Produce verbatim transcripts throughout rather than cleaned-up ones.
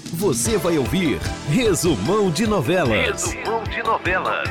Você vai ouvir Resumão de Novelas. Resumão de Novelas.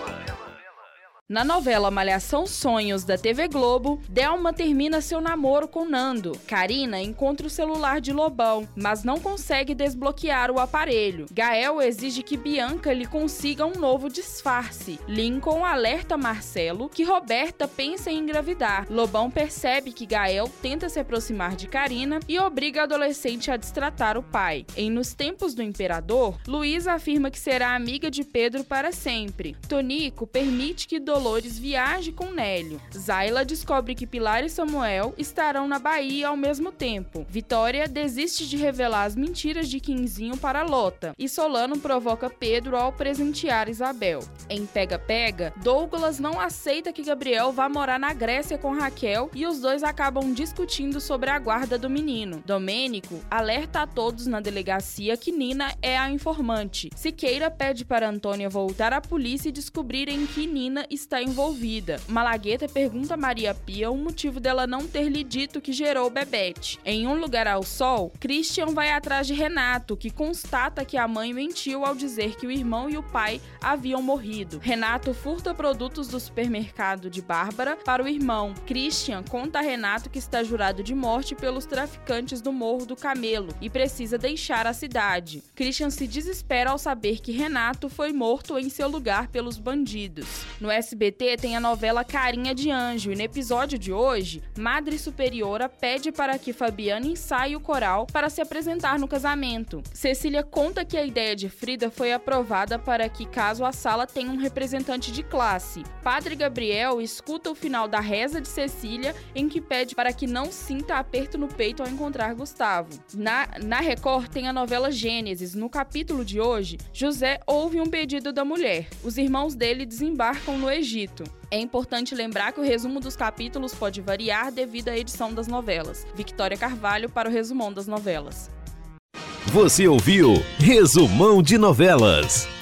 Na novela Malhação Sonhos da T V Globo, Delma termina seu namoro com Nando. Karina encontra o celular de Lobão, mas não consegue desbloquear o aparelho. Gael exige que Bianca lhe consiga um novo disfarce. Lincoln alerta Marcelo que Roberta pensa em engravidar. Lobão percebe que Gael tenta se aproximar de Karina e obriga a adolescente a destratar o pai. Em Nos Tempos do Imperador, Luísa afirma que será amiga de Pedro para sempre. Tonico permite que Dolores viaje com Nélio. Zayla descobre que Pilar e Samuel estarão na Bahia ao mesmo tempo. Vitória desiste de revelar as mentiras de Quinzinho para Lota. E Solano provoca Pedro ao presentear Isabel. Em Pega Pega, Douglas não aceita que Gabriel vá morar na Grécia com Raquel e os dois acabam discutindo sobre a guarda do menino. Domênico alerta a todos na delegacia que Nina é a informante. Siqueira pede para Antônia voltar à polícia e descobrir em que Nina está está envolvida. Malagueta pergunta a Maria Pia o motivo dela não ter lhe dito que gerou o Bebete. Em Um Lugar ao Sol, Christian vai atrás de Renato, que constata que a mãe mentiu ao dizer que o irmão e o pai haviam morrido. Renato furta produtos do supermercado de Bárbara para o irmão. Christian conta a Renato que está jurado de morte pelos traficantes do Morro do Camelo e precisa deixar a cidade. Christian se desespera ao saber que Renato foi morto em seu lugar pelos bandidos. No S B T tem a novela Carinha de Anjo e no episódio de hoje, Madre Superiora pede para que Fabiana ensaie o coral para se apresentar no casamento. Cecília conta que a ideia de Frida foi aprovada para que, caso a sala tenha um representante de classe. Padre Gabriel escuta o final da reza de Cecília, em que pede para que não sinta aperto no peito ao encontrar Gustavo. Na, na Record tem a novela Gênesis. No capítulo de hoje, José ouve um pedido da mulher. Os irmãos dele desembarcam no Egito. É importante lembrar que o resumo dos capítulos pode variar devido à edição das novelas. Victória Carvalho para o Resumão das Novelas. Você ouviu Resumão de Novelas.